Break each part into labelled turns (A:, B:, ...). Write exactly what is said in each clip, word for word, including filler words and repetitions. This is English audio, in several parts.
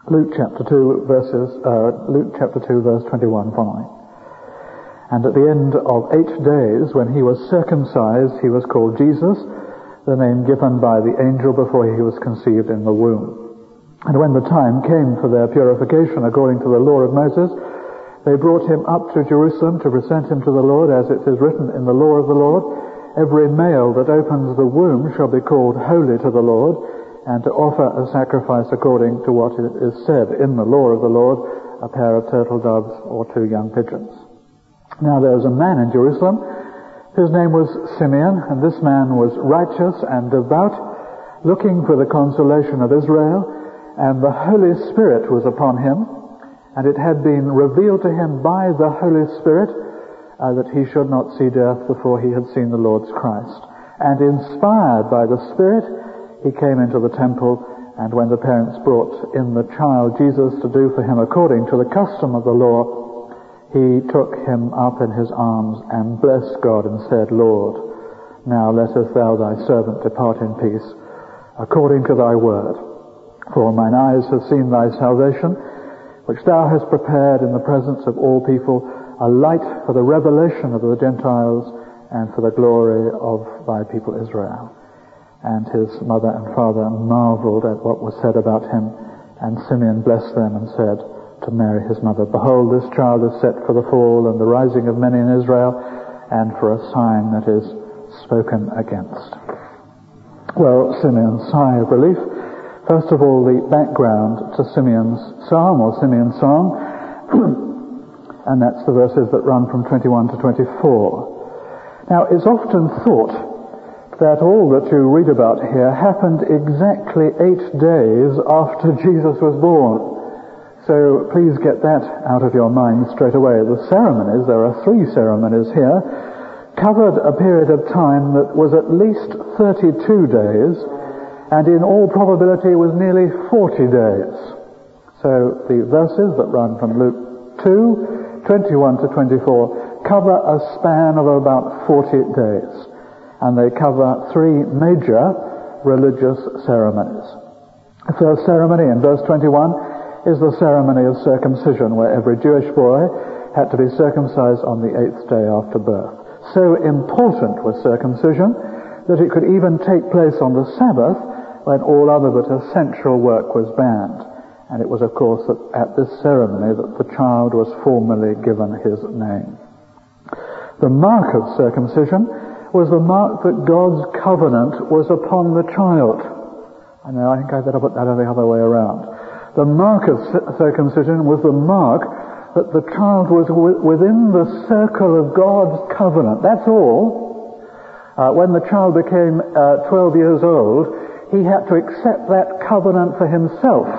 A: Luke chapter two, verses, uh, Luke chapter two, verse twenty-one following. And at the end of eight days, when he was circumcised, he was called Jesus, the name given by the angel before he was conceived in the womb. And when the time came for their purification according to the law of Moses, they brought him up to Jerusalem to present him to the Lord, as it is written in the law of the Lord, every male that opens the womb shall be called holy to the Lord, and to offer a sacrifice according to what is said in the law of the Lord, a pair of turtle doves or two young pigeons. Now there was a man in Jerusalem whose name was Simeon, and this man was righteous and devout, looking for the consolation of Israel, and the Holy Spirit was upon him, and it had been revealed to him by the Holy Spirit uh, that he should not see death before he had seen the Lord's Christ. And inspired by the Spirit, he came into the temple, and when the parents brought in the child Jesus to do for him according to the custom of the law, he took him up in his arms and blessed God and said, Lord, now lettest thou thy servant depart in peace, according to thy word. For mine eyes have seen thy salvation, which thou hast prepared in the presence of all people, a light for the revelation of the Gentiles and for the glory of thy people Israel. And his mother and father marveled at what was said about him. And Simeon blessed them and said to Mary his mother, Behold, this child is set for the fall and the rising of many in Israel, and for a sign that is spoken against. Well, Simeon's sigh of relief. First of all, the background to Simeon's psalm, or Simeon's song, and that's the verses that run from twenty-one to twenty-four. Now, it's often thought that all that you read about here happened exactly eight days after Jesus was born. So please get that out of your mind straight away. The ceremonies, there are three ceremonies here, covered a period of time that was at least thirty-two days, and in all probability was nearly forty days. So the verses that run from Luke two, twenty-one to twenty-four, cover a span of about forty days. And they cover three major religious ceremonies. The first ceremony in verse twenty-one is the ceremony of circumcision, where every Jewish boy had to be circumcised on the eighth day after birth. So important was circumcision that it could even take place on the Sabbath, when all other but essential work was banned. And it was, of course, at this ceremony that the child was formally given his name. The mark of circumcision was the mark that God's covenant was upon the child. I know, I think I better put that the other way around. The mark of circumcision was the mark that the child was w- within the circle of God's covenant. That's all. Uh, when the child became uh, twelve years old, he had to accept that covenant for himself.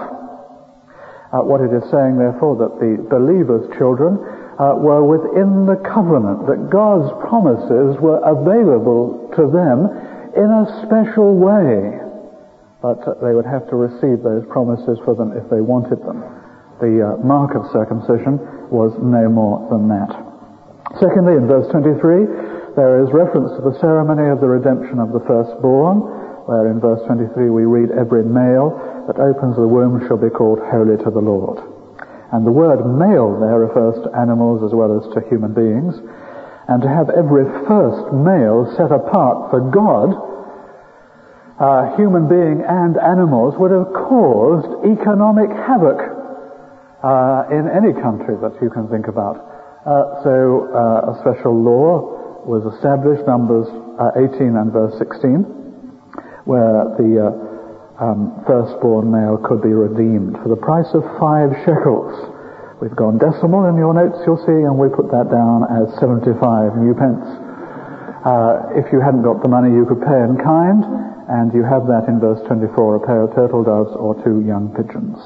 A: Uh, what it is saying, therefore, that the believers' children Uh, were within the covenant, that God's promises were available to them in a special way. But uh, they would have to receive those promises for them if they wanted them. The uh, mark of circumcision was no more than that. Secondly, in verse twenty-three, there is reference to the ceremony of the redemption of the firstborn, where in verse twenty-three we read, Every male that opens the womb shall be called holy to the Lord. And the word male there refers to animals as well as to human beings. And to have every first male set apart for God, uh, human being and animals, would have caused economic havoc uh, in any country that you can think about. Uh, so uh, a special law was established, Numbers uh, eighteen and verse sixteen, where the uh, Um, firstborn male could be redeemed for the price of five shekels. We've gone decimal in your notes, you'll see, and we put that down as seventy-five new pence. Uh, if you hadn't got the money, you could pay in kind, and you have that in verse twenty-four, a pair of turtle doves or two young pigeons.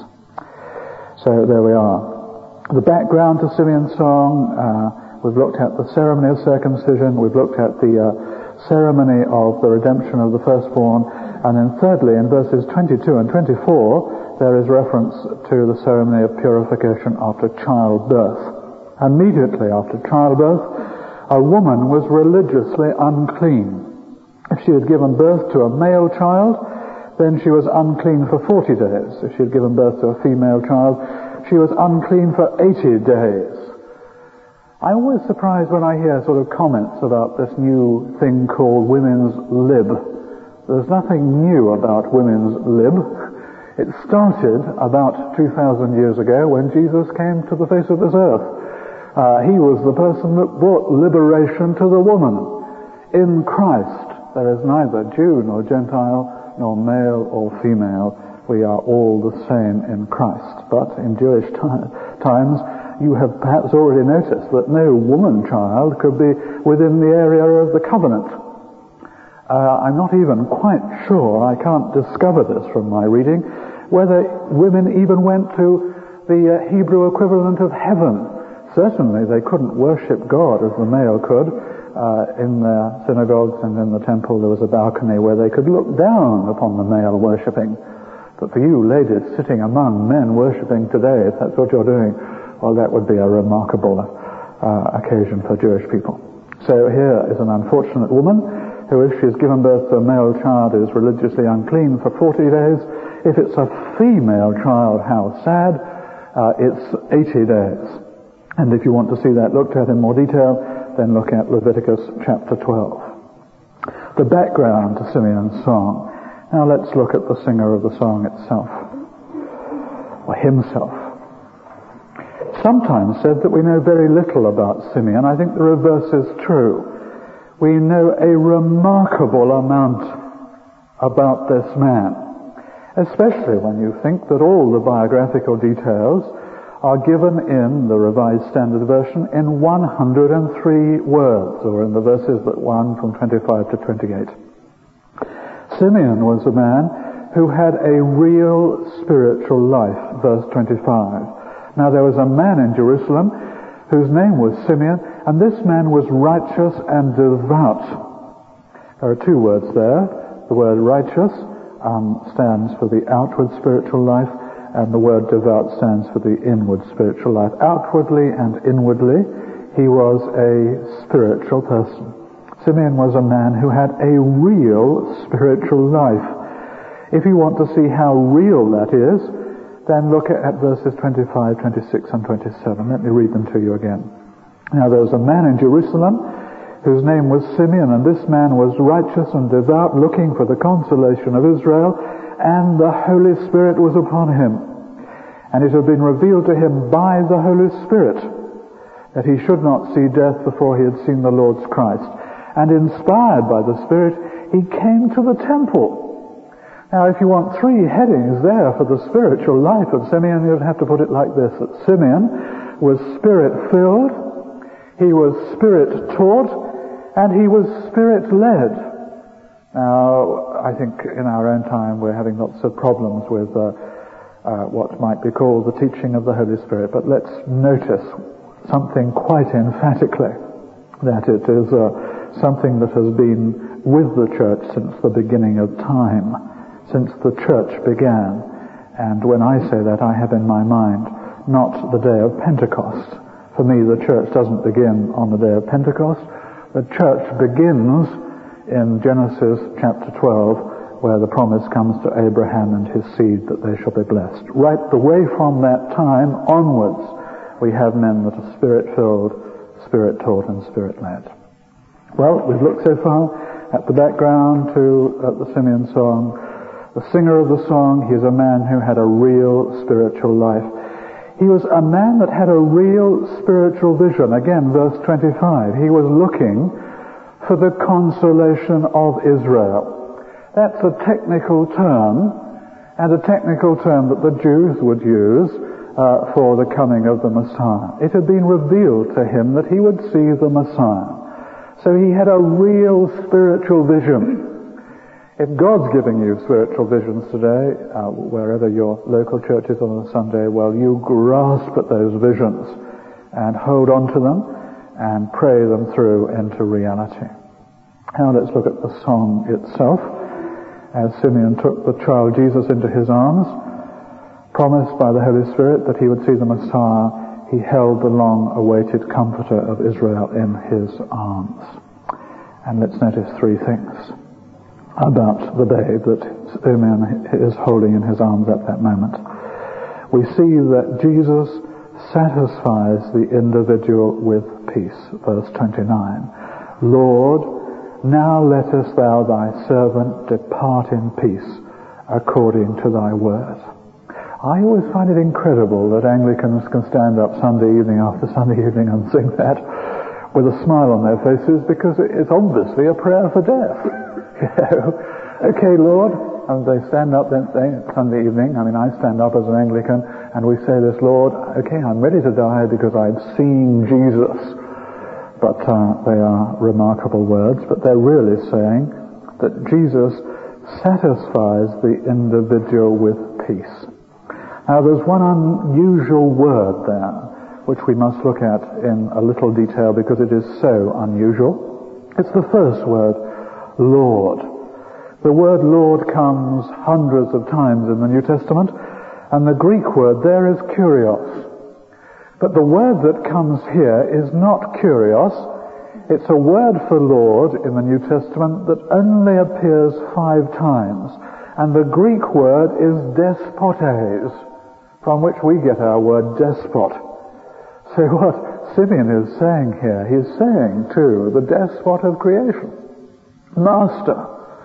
A: So there we are. The background to Simeon's song, uh, we've looked at the ceremony of circumcision, we've looked at the uh, ceremony of the redemption of the firstborn, and then thirdly, in verses twenty-two and twenty-four, there is reference to the ceremony of purification after childbirth. Immediately after childbirth, a woman was religiously unclean. If she had given birth to a male child, Then she was unclean for forty days. If she had given birth to a female child, she was unclean for eighty days. I'm always surprised when I hear sort of comments about this new thing called women's lib. There's nothing new about women's lib. It started about two thousand years ago when Jesus came to the face of this earth. Uh, he was the person that brought liberation to the woman. In Christ, there is neither Jew nor Gentile, nor male or female. We are all the same in Christ. But in Jewish t- times, you have perhaps already noticed that no woman child could be within the area of the covenant. Uh, I'm not even quite sure, I can't discover this from my reading, whether women even went to the uh, Hebrew equivalent of heaven. Certainly they couldn't worship God as the male could. Uh, in their synagogues and in the temple there was a balcony where they could look down upon the male worshipping. But for you ladies sitting among men worshipping today, if that's what you're doing, well, that would be a remarkable uh, occasion for Jewish people. So here is an unfortunate woman who, if she's given birth to a male child, is religiously unclean for forty days. If it's a female child, how sad, uh, it's eighty days. And if you want to see that looked at in more detail, then look at Leviticus chapter twelve. The background to Simeon's song. Now let's look at the singer of the song itself, or himself. Sometimes said that we know very little about Simeon. I think the reverse is true. We know a remarkable amount about this man, especially when you think that all the biographical details are given in the Revised Standard Version in one hundred three words, or in the verses that run from twenty-five to twenty-eight. Simeon was a man who had a real spiritual life, verse twenty-five. Now there was a man in Jerusalem whose name was Simeon, and this man was righteous and devout. There are two words there. The word righteous um, stands for the outward spiritual life, and the word devout stands for the inward spiritual life. Outwardly and inwardly, he was a spiritual person. Simeon was a man who had a real spiritual life. If you want to see how real that is, then look at verses twenty-five, twenty-six, and twenty-seven. Let me read them to you again. Now there was a man in Jerusalem whose name was Simeon, and this man was righteous and devout, looking for the consolation of Israel, and the Holy Spirit was upon him. And it had been revealed to him by the Holy Spirit that he should not see death before he had seen the Lord's Christ. And inspired by the Spirit, he came to the temple. Now, if you want three headings there for the spiritual life of Simeon, you'd have to put it like this, that Simeon was Spirit-filled, he was Spirit-taught, and he was Spirit-led. Now, I think in our own time we're having lots of problems with uh, uh, what might be called the teaching of the Holy Spirit, but let's notice something quite emphatically, that it is uh, something that has been with the church since the beginning of time, since the church began. And when I say that, I have in my mind not the day of Pentecost. For me, the church doesn't begin on the day of Pentecost. The church begins in Genesis chapter twelve, where the promise comes to Abraham and his seed that they shall be blessed. Right the way from that time onwards, we have men that are Spirit-filled, Spirit-taught, and Spirit-led. Well, we've looked so far at the background to uh, the Simeon song. The singer of the song, he is a man who had a real spiritual life. He was a man that had a real spiritual vision. Again, verse twenty-five. He was looking for the consolation of Israel. That's a technical term, and a technical term that the Jews would use uh, for the coming of the Messiah. It had been revealed to him that he would see the Messiah. So he had a real spiritual vision. If God's giving you spiritual visions today, uh, wherever your local church is on a Sunday, well, you grasp at those visions and hold on to them and pray them through into reality. Now let's look at the song itself. As Simeon took the child Jesus into his arms, promised by the Holy Spirit that he would see the Messiah, he held the long-awaited Comforter of Israel in his arms. And let's notice three things about the babe that Simeon is holding in his arms at that moment. We see that Jesus satisfies the individual with peace. Verse twenty-nine. Lord, now lettest thou thy servant depart in peace according to thy word. I always find it incredible that Anglicans can stand up Sunday evening after Sunday evening and sing that with a smile on their faces, because it's obviously a prayer for death. You know, okay, Lord, and they stand up then Sunday evening. I mean, I stand up as an Anglican, and we say this, Lord, okay, I'm ready to die because I've seen Jesus. But uh, they are remarkable words, but they're really saying that Jesus satisfies the individual with peace. Now, there's one unusual word there, which we must look at in a little detail because it is so unusual. It's the first word, Lord. The word Lord comes hundreds of times in the New Testament, and the Greek word there is kurios. But the word that comes here is not kurios. It's a word for Lord in the New Testament that only appears five times. And the Greek word is despotes, from which we get our word despot. So what Simeon is saying here, he's saying to the despot of creation, Master,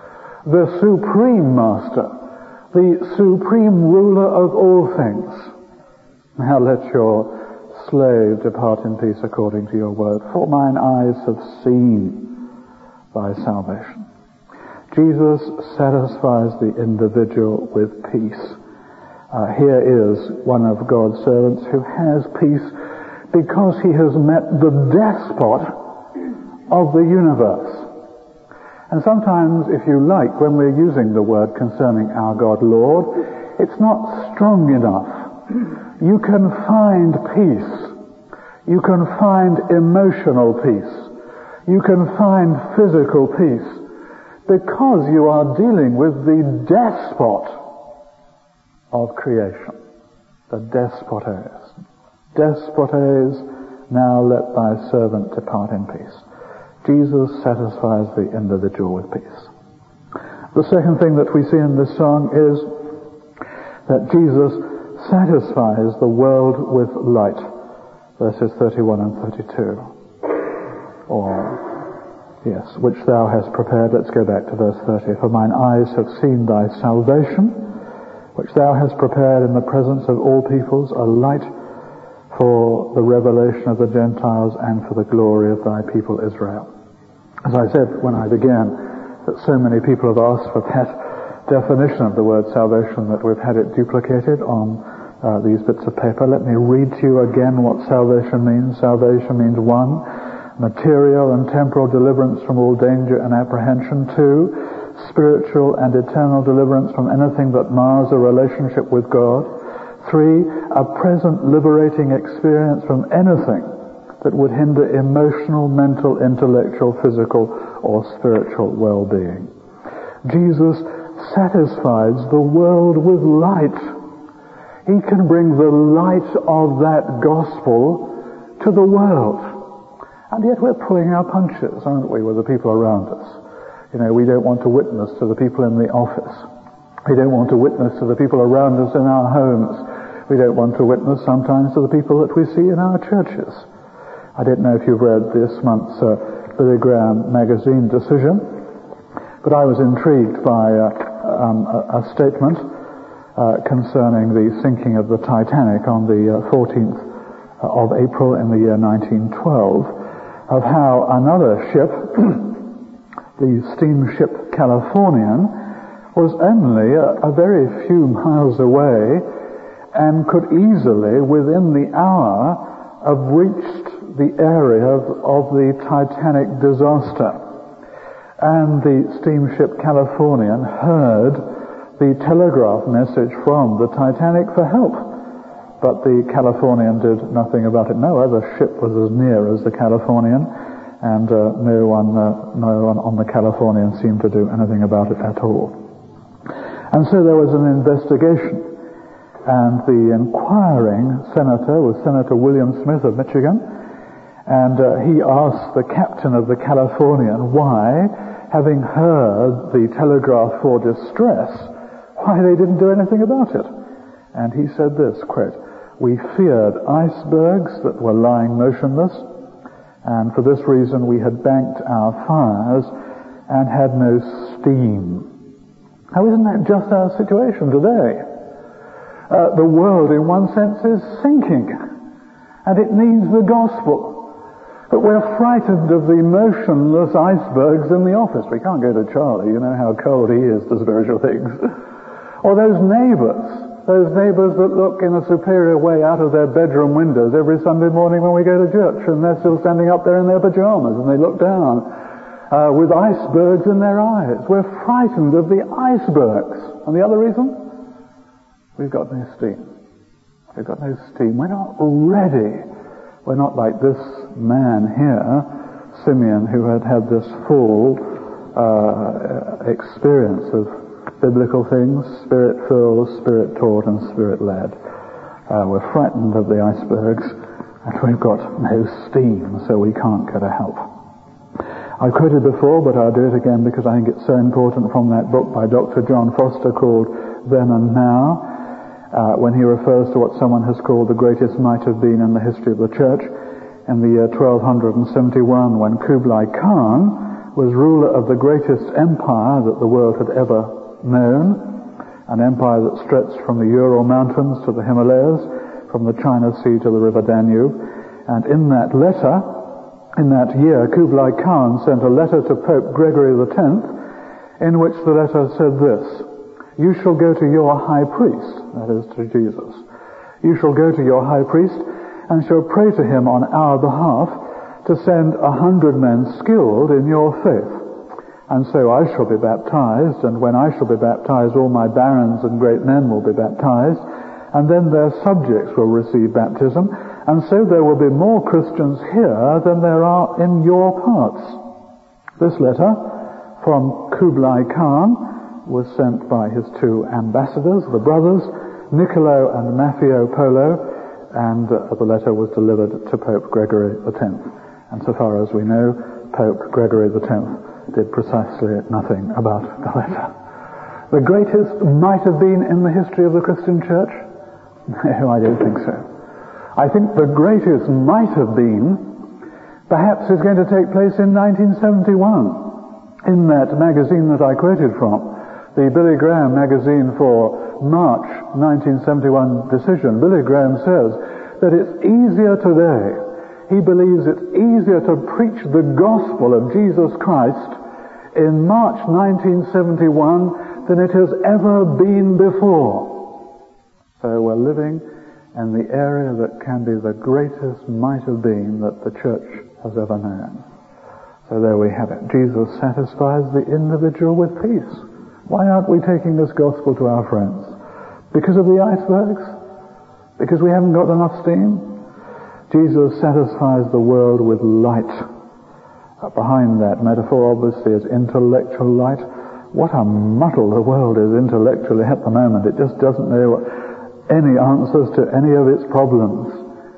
A: the supreme Master, the supreme ruler of all things, now let your slave depart in peace according to your word, for mine eyes have seen thy salvation. Jesus satisfies the individual with peace. Uh, here is one of God's servants who has peace because he has met the despot of the universe. And sometimes, if you like, when we're using the word concerning our God Lord, it's not strong enough. You can find peace. You can find emotional peace. You can find physical peace because you are dealing with the despot of creation. The despotes. Despotes, now let thy servant depart in peace. Jesus satisfies the individual with peace. The second thing that we see in this song is that Jesus satisfies the world with light. Verses thirty-one and thirty-two. Or, yes, which thou hast prepared. Let's go back to verse thirty. For mine eyes have seen thy salvation, which thou hast prepared in the presence of all peoples, a light for the revelation of the Gentiles and for the glory of thy people Israel. As I said when I began, that so many people have asked for that definition of the word salvation that we've had it duplicated on uh, these bits of paper. Let me read to you again what salvation means. Salvation means, one, material and temporal deliverance from all danger and apprehension. Two, spiritual and eternal deliverance from anything that mars a relationship with God. Three, a present liberating experience from anything that would hinder emotional, mental, intellectual, physical, or spiritual well-being. Jesus satisfies the world with light. He can bring the light of that gospel to the world. And yet we're pulling our punches, aren't we, with the people around us? You know, we don't want to witness to the people in the office. We don't want to witness to the people around us in our homes. We don't want to witness sometimes to the people that we see in our churches. I don't know if you've read this month's uh, Billy Graham magazine decision, but I was intrigued by uh, um, a, a statement uh, concerning the sinking of the Titanic on the uh, fourteenth of April in the year nineteen twelve, of how another ship, the steamship Californian, was only a, a very few miles away and could easily, within the hour, have reached the area of, of the Titanic disaster. And the steamship Californian heard the telegraph message from the Titanic for help. But the Californian did nothing about it. No other ship was as near as the Californian, and uh, no one, uh, no one on the Californian seemed to do anything about it at all. And so there was an investigation, and the inquiring senator was Senator William Smith of Michigan, and uh, he asked the captain of the Californian why, having heard the telegraph for distress, why they didn't do anything about it. And he said this, quote, "We feared icebergs that were lying motionless, and for this reason we had banked our fires and had no steam." Now, isn't that just our situation today? Uh, the world, in one sense, is sinking, and it needs the gospel. But we're frightened of the motionless icebergs in the office. We can't go to Charlie, you know how cold he is to spiritual things. Or those neighbours, those neighbours that look in a superior way out of their bedroom windows every Sunday morning when we go to church, and they're still standing up there in their pajamas, and they look down uh, with icebergs in their eyes. We're frightened of the icebergs. And the other reason? We've got no steam. We've got no steam. We're not ready. We're not like this man here, Simeon, who had had this full uh, experience of biblical things, spirit-filled, spirit-taught, and spirit-led. Uh, we're frightened of the icebergs, and we've got no steam, so we can't get a help. I've quoted before, but I'll do it again because I think it's so important, from that book by Doctor John Foster called Then and Now, uh, when he refers to what someone has called the greatest might have been in the history of the church in the year twelve seventy-one, when Kublai Khan was ruler of the greatest empire that the world had ever known, an empire that stretched from the Ural Mountains to the Himalayas, from the China Sea to the River Danube. And in that letter, in that year, Kublai Khan sent a letter to Pope Gregory the tenth, in which the letter said this: "You shall go to your high priest," that is to Jesus, "you shall go to your high priest and shall pray to him on our behalf to send a hundred men skilled in your faith. And so I shall be baptized, and when I shall be baptized, all my barons and great men will be baptized, and then their subjects will receive baptism, and so there will be more Christians here than there are in your parts." This letter from Kublai Khan was sent by his two ambassadors, the brothers, Niccolo and Maffeo Polo, and uh, the letter was delivered to Pope Gregory the tenth. And so far as we know, Pope Gregory the tenth did precisely nothing about the letter. The greatest might have been in the history of the Christian church? No, I don't think so. I think the greatest might have been perhaps is going to take place in nineteen seventy-one. In that magazine that I quoted from, the Billy Graham magazine for March nineteen seventy-one Decision, Billy Graham says that it's easier today, he believes it's easier to preach the gospel of Jesus Christ in March nineteen seventy-one than it has ever been before. So we're living in the area that can be the greatest might have been that the church has ever known. So there we have it. Jesus satisfies the individual with peace. Why aren't we taking this gospel to our friends? Because of the icebergs? Because we haven't got enough steam? Jesus satisfies the world with light. Uh, behind that metaphor, obviously, is intellectual light. What a muddle the world is intellectually at the moment. It just doesn't know any answers to any of its problems.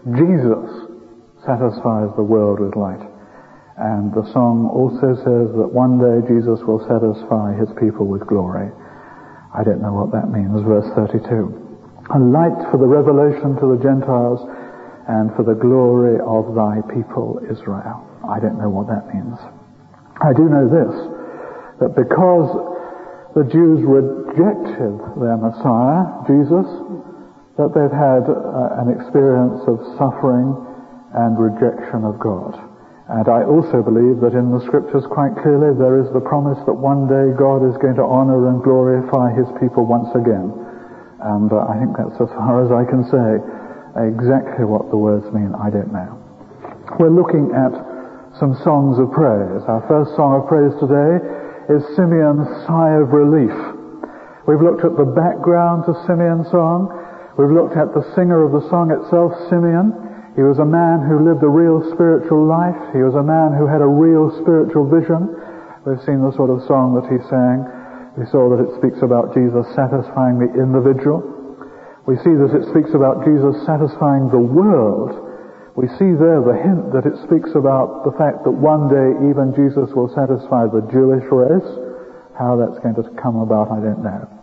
A: Jesus satisfies the world with light. And the song also says that one day Jesus will satisfy his people with glory. I don't know what that means. Verse thirty-two. A light for the revelation to the Gentiles and for the glory of thy people Israel. I don't know what that means. I do know this, that because the Jews rejected their Messiah, Jesus, that they've had uh, an experience of suffering and rejection of God. And I also believe that in the Scriptures quite clearly there is the promise that one day God is going to honor and glorify his people once again. And uh, I think that's as far as I can say. Exactly what the words mean, I don't know. We're looking at some songs of praise. Our first song of praise today is Simeon's Sigh of Relief. We've looked at the background to Simeon's song. We've looked at the singer of the song itself, Simeon. He was a man who lived a real spiritual life. He was a man who had a real spiritual vision. We've seen the sort of song that he sang. We saw that it speaks about Jesus satisfying the individual. We see that it speaks about Jesus satisfying the world. We see there the hint that it speaks about the fact that one day even Jesus will satisfy the Jewish race. How that's going to come about, I don't know.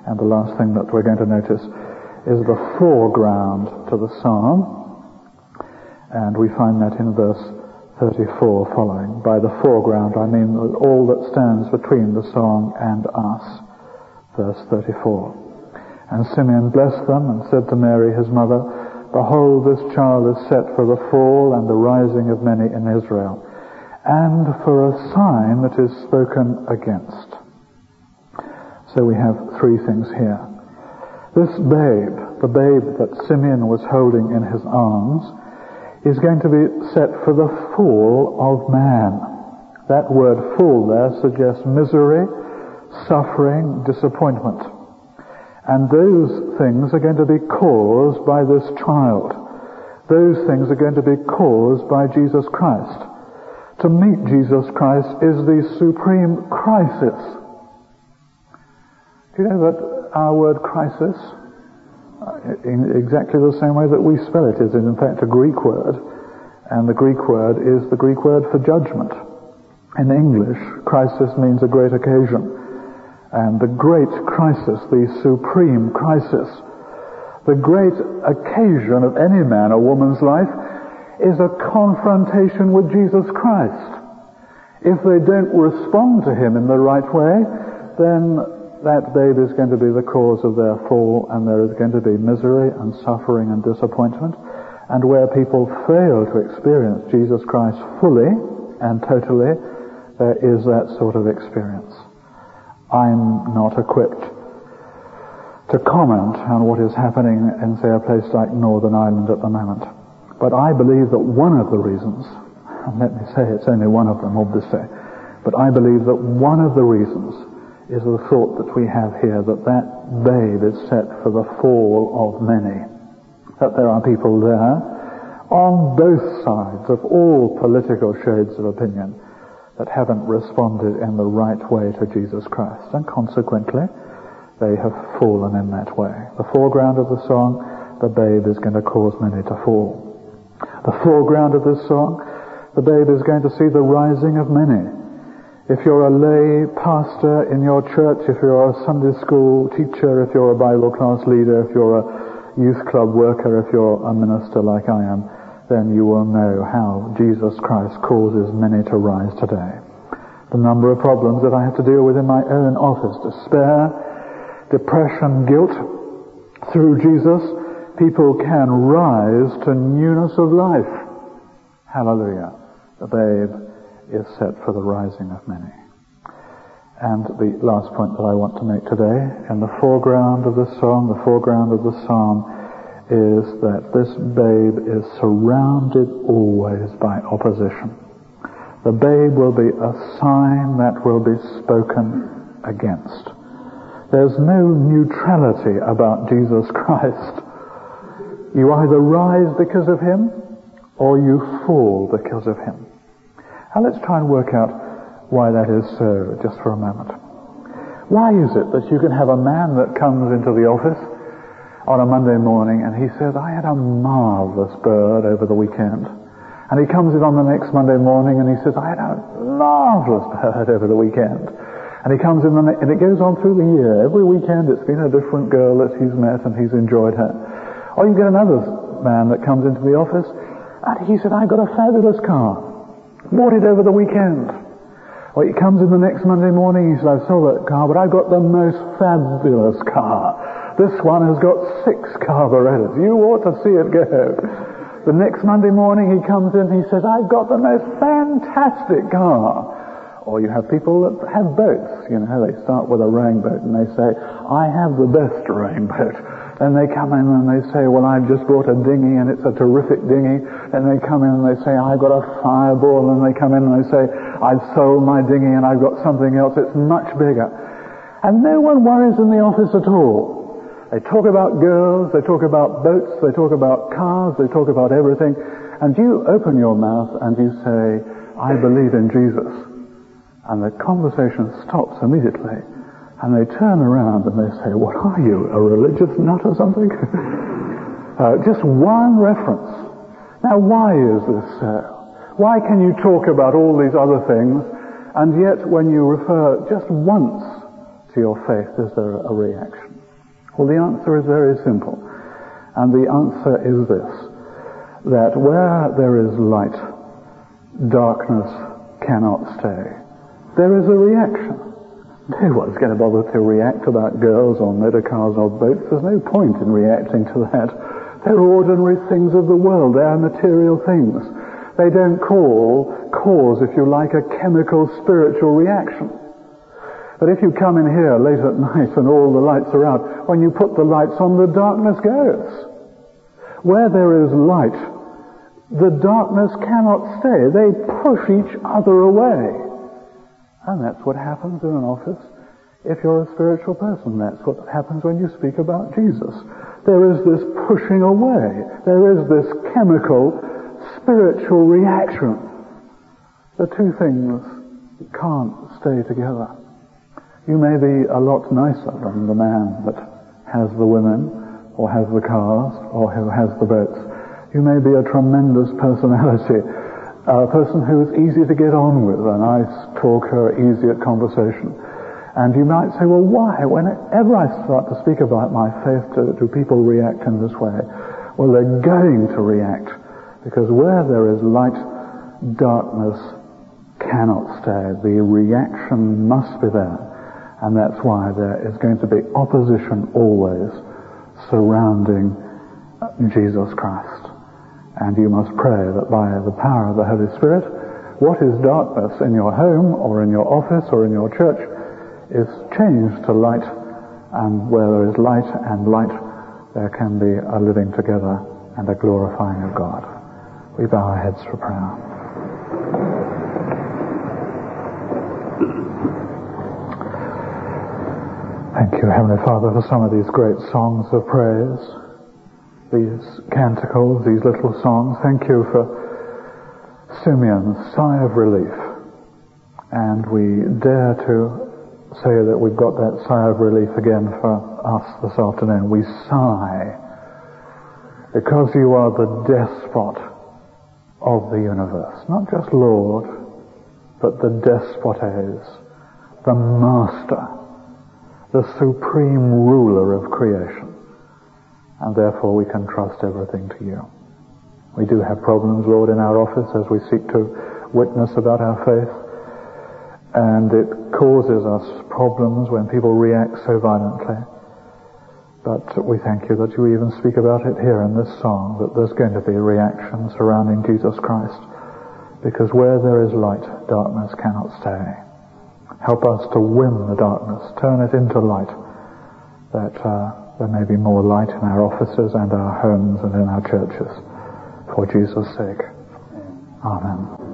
A: And the last thing that we're going to notice is the foreground to the psalm. And we find that in verse thirty-four following. By the foreground, I mean all that stands between the song and us. Verse thirty-four. And Simeon blessed them and said to Mary his mother, Behold, this child is set for the fall and the rising of many in Israel, and for a sign that is spoken against. So we have three things here. This babe, the babe that Simeon was holding in his arms, is going to be set for the fall of man. That word fall there suggests misery, suffering, disappointment. And those things are going to be caused by this child. Those things are going to be caused by Jesus Christ. To meet Jesus Christ is the supreme crisis. Do you know that our word crisis, in exactly the same way that we spell it, is in fact a Greek word, and the Greek word is the Greek word for judgment. In English, crisis means a great occasion. And the great crisis, the supreme crisis, the great occasion of any man or woman's life is a confrontation with Jesus Christ. If they don't respond to him in the right way, then that babe is going to be the cause of their fall, and there is going to be misery and suffering and disappointment. And where people fail to experience Jesus Christ fully and totally, there is that sort of experience. I'm not equipped to comment on what is happening in, say, a place like Northern Ireland at the moment. But I believe that one of the reasons, and let me say it's only one of them, obviously, but I believe that one of the reasons is the thought that we have here, that that babe is set for the fall of many. That there are people there on both sides of all political shades of opinion that haven't responded in the right way to Jesus Christ, and consequently they have fallen in that way. The foreground of the song, the babe is going to cause many to fall. The foreground of this song, the babe is going to see the rising of many. If you're a lay pastor in your church, if you're a Sunday school teacher, if you're a Bible class leader, if you're a youth club worker, if you're a minister like I am, then you will know how Jesus Christ causes many to rise today. The number of problems that I have to deal with in my own office, despair, depression, guilt, through Jesus, people can rise to newness of life. Hallelujah. The babe is set for the rising of many. And the last point that I want to make today, in the foreground of the song, the foreground of the psalm, is that this babe is surrounded always by opposition. The babe will be a sign that will be spoken against. There's no neutrality about Jesus Christ. You either rise because of him, or you fall because of him. Now let's try and work out why that is so, just for a moment. Why is it that you can have a man that comes into the office on a Monday morning and he says, I had a marvellous bird over the weekend. And he comes in on the next Monday morning and he says, I had a marvellous bird over the weekend. And he comes in the ne- and it goes on through the year. Every weekend it's been a different girl that he's met and he's enjoyed her. Or you get another man that comes into the office and he said, I got a fabulous car. Bought it over the weekend. Or he comes in the next Monday morning, he says, I saw that car, but I got the most fabulous car. This one has got six carburetors. You ought to see it go. The next Monday morning he comes in and he says, I've got the most fantastic car. Or you have people that have boats. You know, they start with a rowing boat and they say, I have the best rowing boat. Then they come in and they say, well, I've just bought a dinghy and it's a terrific dinghy. Then they come in and they say, I've got a fireball. And they come in and they say, I've sold my dinghy and I've got something else. It's much bigger. And no one worries in the office at all. They talk about girls, they talk about boats, they talk about cars, they talk about everything. And you open your mouth and you say, I believe in Jesus. And the conversation stops immediately. And they turn around and they say, what are you, a religious nut or something? uh, just one reference. Now why is this so? Why can you talk about all these other things, and yet when you refer just once to your faith, is there a reaction? Well, the answer is very simple. And the answer is this, that where there is light, darkness cannot stay. There is a reaction. No one's going to bother to react about girls or motor cars or boats. There's no point in reacting to that. They're ordinary things of the world. They are material things. They don't call, cause, if you like, a chemical spiritual reaction. But if you come in here late at night and all the lights are out, when you put the lights on, the darkness goes. Where there is light, the darkness cannot stay. They push each other away. And that's what happens in an office if you're a spiritual person. That's what happens when you speak about Jesus. There is this pushing away. There is this chemical spiritual reaction. The two things can't stay together. You may be a lot nicer than the man that has the women, or has the cars, or who has the boats. You may be a tremendous personality, a person who is easy to get on with, a nice talker, easy at conversation. And you might say, well, why? Whenever I start to speak about my faith, do, do people react in this way? Well, they're going to react, because where there is light, darkness cannot stay. The reaction must be there. And that's why there is going to be opposition always surrounding Jesus Christ. And you must pray that by the power of the Holy Spirit, what is darkness in your home or in your office or in your church is changed to light. And where there is light and light, there can be a living together and a glorifying of God. We bow our heads for prayer. Thank you, Heavenly Father, for some of these great songs of praise, these canticles, these little songs. Thank you for Simeon's sigh of relief. And we dare to say that we've got that sigh of relief again for us this afternoon. We sigh because you are the despot of the universe. Not just Lord, but the despotes, the master, the supreme ruler of creation. And therefore we can trust everything to you. We do have problems, Lord, in our office as we seek to witness about our faith. And it causes us problems when people react so violently. But we thank you that you even speak about it here in this song, that there's going to be a reaction surrounding Jesus Christ. Because where there is light, darkness cannot stay. Help us to win the darkness, turn it into light, that uh, there may be more light in our offices and our homes and in our churches. For Jesus' sake. Amen.